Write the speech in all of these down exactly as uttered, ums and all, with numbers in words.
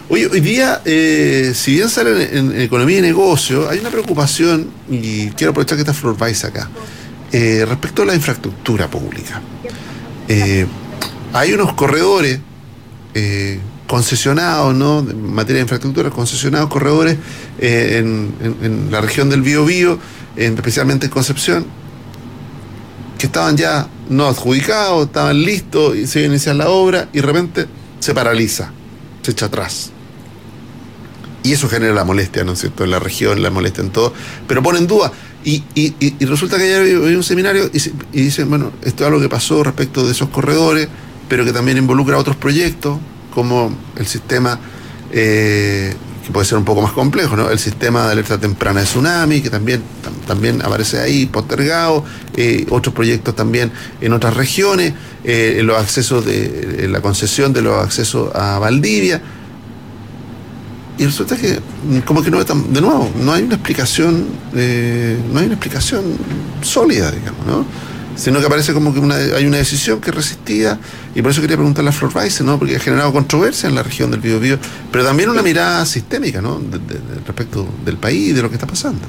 Hoy, hoy día, eh, si bien sale en, en economía y negocio, hay una preocupación, y quiero aprovechar que está Flor Weiss acá, eh, respecto a la infraestructura pública. Eh, hay unos corredores eh, concesionados, ¿no?, en materia de infraestructura, concesionados corredores eh, en, en, en la región del Biobío, en, especialmente en Concepción, que estaban ya no adjudicados, estaban listos y se iba a iniciar la obra, y de repente se paraliza, se echa atrás. Y eso genera la molestia, ¿no es cierto?, en la región, la molestia en todo, pero pone en duda. Y, y, y resulta que ayer había un seminario y, y dicen, bueno, esto es algo que pasó respecto de esos corredores, pero que también involucra otros proyectos, como el sistema, eh, que puede ser un poco más complejo, ¿no?, el sistema de alerta temprana de tsunami, que también, tam, también aparece ahí postergado, eh, otros proyectos también en otras regiones, eh, en los accesos de en la concesión de los accesos a Valdivia. Y resulta que, como que no, de nuevo, no hay una explicación, eh, no hay una explicación sólida, digamos, ¿no? Sino que parece como que una, hay una decisión que es resistida, y por eso quería preguntarle a Flor Weiss, ¿no?, porque ha generado controversia en la región del Biobío, pero también una mirada sistémica, ¿no?, de, de, de respecto del país y de lo que está pasando.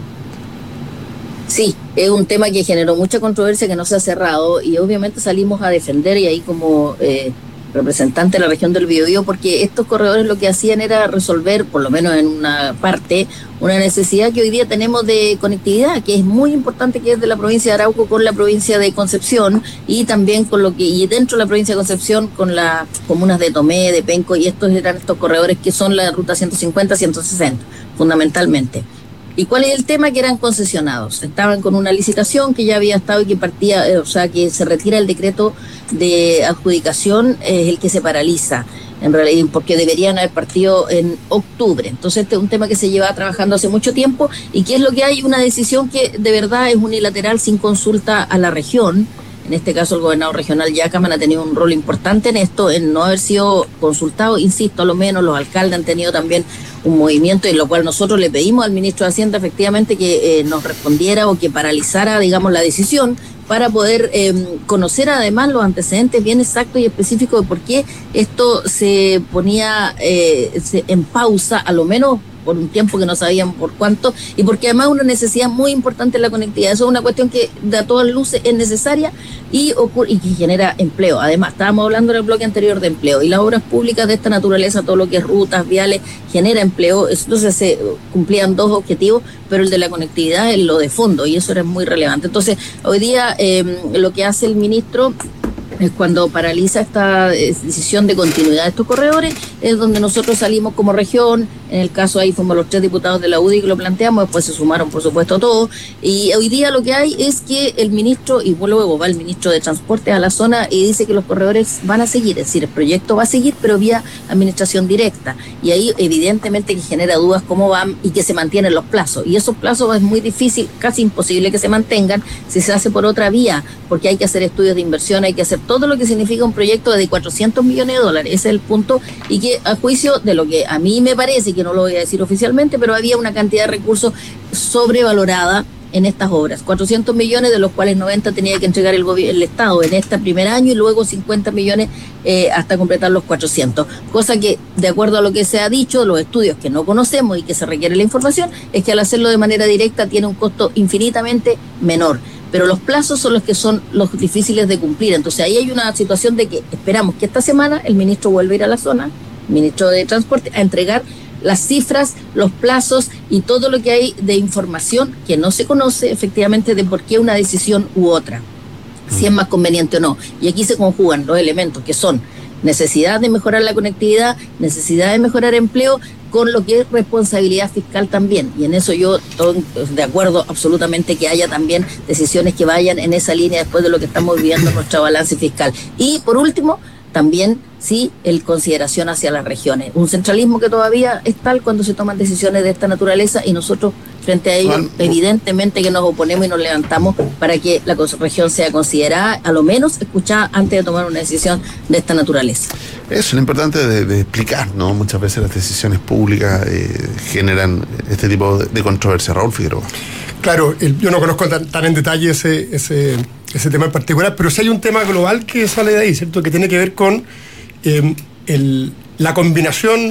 Sí, es un tema que generó mucha controversia, que no se ha cerrado, y obviamente salimos a defender, y ahí como eh, representante de la región del Biobío, porque estos corredores lo que hacían era resolver, por lo menos en una parte, una necesidad que hoy día tenemos de conectividad, que es muy importante, que es de la provincia de Arauco con la provincia de Concepción, y también con lo que, y dentro de la provincia de Concepción con las comunas de Tomé, de Penco, y estos eran estos corredores que son la ruta ciento cincuenta, ciento sesenta, fundamentalmente. ¿Y cuál es el tema? Que eran concesionados, estaban con una licitación que ya había estado y que partía, eh, o sea, que se retira el decreto de adjudicación, es eh, el que se paraliza, en realidad, porque deberían haber partido en octubre. Entonces este es un tema que se lleva trabajando hace mucho tiempo, y que es lo que hay, una decisión que de verdad es unilateral, sin consulta a la región. En este caso el gobernador regional Yacaman ha tenido un rol importante en esto, en no haber sido consultado, insisto, a lo menos los alcaldes han tenido también un movimiento, en lo cual nosotros le pedimos al ministro de Hacienda efectivamente que eh, nos respondiera o que paralizara, digamos, la decisión, para poder eh, conocer además los antecedentes bien exactos y específicos de por qué esto se ponía eh, se, en pausa, a lo menos por un tiempo que no sabían por cuánto, y porque además una necesidad muy importante en la conectividad. Eso es una cuestión que de a todas luces es necesaria y ocurre, y que genera empleo. Además, estábamos hablando en el bloque anterior de empleo, y las obras públicas de esta naturaleza, todo lo que es rutas, viales, genera empleo. Entonces se cumplían dos objetivos, pero el de la conectividad es lo de fondo, y eso era muy relevante. Entonces, hoy día eh, lo que hace el ministro es, cuando paraliza esta decisión de continuidad de estos corredores, es donde nosotros salimos como región. En el caso ahí fuimos los tres diputados de la U D I que lo planteamos, después se sumaron por supuesto todos, y hoy día lo que hay es que el ministro, y luego va el ministro de Transporte a la zona y dice que los corredores van a seguir, es decir, el proyecto va a seguir, pero vía administración directa, y ahí evidentemente que genera dudas cómo van y que se mantienen los plazos, y esos plazos es muy difícil, casi imposible que se mantengan si se hace por otra vía, porque hay que hacer estudios de inversión, hay que hacer todo lo que significa un proyecto de cuatrocientos millones de dólares, ese es el punto, y que a juicio de lo que a mí me parece, que no lo voy a decir oficialmente, pero había una cantidad de recursos sobrevalorada en estas obras, cuatrocientos millones, de los cuales noventa tenía que entregar el gobierno, el Estado en este primer año, y luego cincuenta millones eh, hasta completar los cuatrocientos, cosa que, de acuerdo a lo que se ha dicho, los estudios que no conocemos y que se requiere la información, es que al hacerlo de manera directa tiene un costo infinitamente menor, pero los plazos son los que son los difíciles de cumplir. Entonces ahí hay una situación de que esperamos que esta semana el ministro vuelva a ir a la zona, el ministro de Transporte, a entregar las cifras, los plazos y todo lo que hay de información que no se conoce efectivamente de por qué una decisión u otra, si es más conveniente o no. Y aquí se conjugan los elementos que son necesidad de mejorar la conectividad, necesidad de mejorar empleo, con lo que es responsabilidad fiscal también. Y en eso yo estoy de acuerdo absolutamente que haya también decisiones que vayan en esa línea después de lo que estamos viviendo en nuestro balance fiscal. Y por último, también sí, el consideración hacia las regiones. Un centralismo que todavía es tal cuando se toman decisiones de esta naturaleza, y nosotros frente a ello bueno, evidentemente que nos oponemos y nos levantamos para que la región sea considerada, a lo menos escuchada, antes de tomar una decisión de esta naturaleza. Eso es lo importante de, de explicar, ¿no? Muchas veces las decisiones públicas eh, generan este tipo de, de controversia. Raúl Figueroa. Claro, el, yo no conozco tan, tan en detalle ese, ese, ese tema en particular, pero sí hay un tema global que sale de ahí, ¿cierto? Que tiene que ver con eh, el, la combinación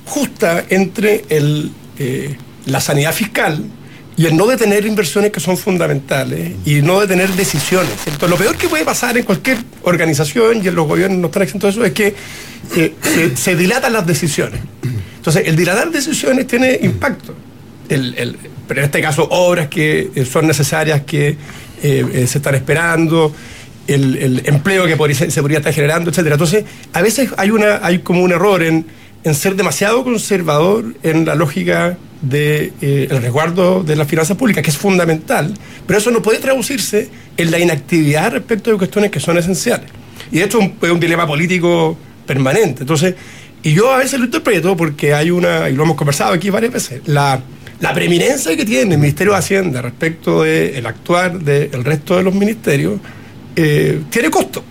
justa entre el, eh, la sanidad fiscal y el no detener inversiones que son fundamentales y no detener decisiones. Entonces, lo peor que puede pasar en cualquier organización, y en los gobiernos no están exentos de eso, es que eh, se, se dilatan las decisiones. Entonces, el dilatar decisiones tiene impacto. El, el, pero en este caso, obras que eh, son necesarias, que eh, eh, se están esperando, el, el empleo que podría, se podría estar generando, etcétera. Entonces, a veces hay, una, hay como un error en, en ser demasiado conservador en la lógica del de, eh, resguardo de las finanzas públicas, que es fundamental, pero eso no puede traducirse en la inactividad respecto de cuestiones que son esenciales. Y de hecho es un, es un dilema político permanente. Entonces, y yo a veces lo interpreto porque hay una, y lo hemos conversado aquí varias veces, la, la preeminencia que tiene el Ministerio de Hacienda respecto del actuar del resto de los ministerios, eh, tiene costos.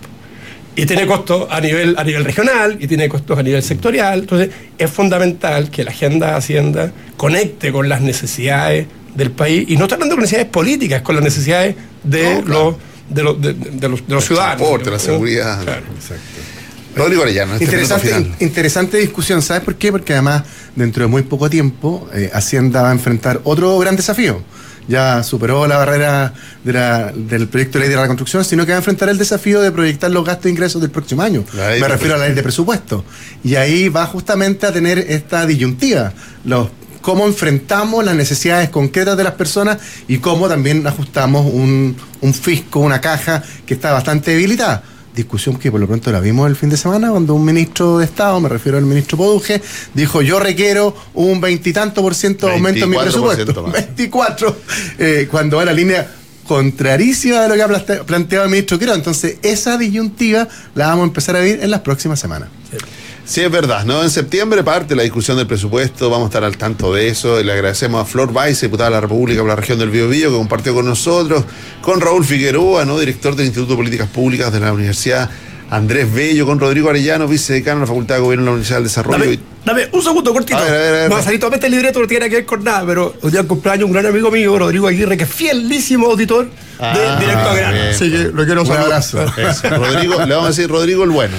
Y tiene costos a nivel, a nivel regional, y tiene costos a nivel sectorial. Entonces, es fundamental que la agenda de Hacienda conecte con las necesidades del país, y no está hablando con necesidades políticas, con las necesidades de, no, claro. los, de, los, de, de los, de los ciudadanos. El transporte, la seguridad. Claro. Exacto. Rodrigo Arellano, este interesante, interesante discusión. ¿Sabes por qué? Porque además, dentro de muy poco tiempo, eh, Hacienda va a enfrentar otro gran desafío. Ya superó la barrera de la, del proyecto de ley de la reconstrucción, sino que va a enfrentar el desafío de proyectar los gastos e ingresos del próximo año. Me refiero a la ley de presupuesto. Y ahí va justamente a tener esta disyuntiva, los, cómo enfrentamos las necesidades concretas de las personas y cómo también ajustamos un, un fisco, una caja que está bastante debilitada. Discusión que por lo pronto la vimos el fin de semana cuando un ministro de Estado, me refiero al ministro Poduje, dijo: yo requiero un veintitanto por ciento de aumento en mi presupuesto. veinticuatro, eh, cuando va la línea contrarísima de lo que ha planteado el ministro Quiroga. Entonces, esa disyuntiva la vamos a empezar a vivir en las próximas semanas. Sí. Sí, es verdad, ¿no? En septiembre parte la discusión del presupuesto, vamos a estar al tanto de eso. Le agradecemos a Flor Báez, diputada de la República por la región del Biobío, que compartió con nosotros, con Raúl Figueroa, ¿no? Director del Instituto de Políticas Públicas de la Universidad Andrés Bello, con Rodrigo Arellano, vicedecano de la Facultad de Gobierno de la Universidad del Desarrollo. Dame, dame un segundo cortito. A ver, a ver, a ver. No va a salir todo este libreto, no tiene que ver con nada, pero hoy día el cumpleaños un gran amigo mío, Rodrigo Aguirre, que es fielísimo auditor ah, de Directo a Grano. Así que lo quiero saludar. Rodrigo, le vamos a decir Rodrigo el bueno.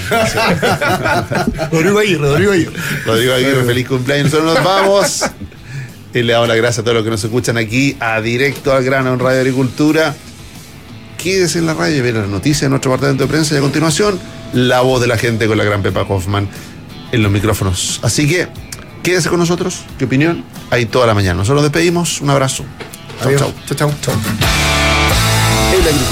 Rodrigo Aguirre, Rodrigo Aguirre. Rodrigo Aguirre, feliz cumpleaños. Nosotros nos vamos. Y le damos las gracias a todos los que nos escuchan aquí a Directo al Grano en Radio Agricultura. Quédese en la radio y ver las noticias de nuestro departamento de prensa, y a continuación la voz de la gente con la gran Pepa Hoffman en los micrófonos. Así que quédese con nosotros. ¿Qué opinión? Ahí toda la mañana. Nosotros nos despedimos. Un abrazo. Chau, chau. Chau, chau. Chau.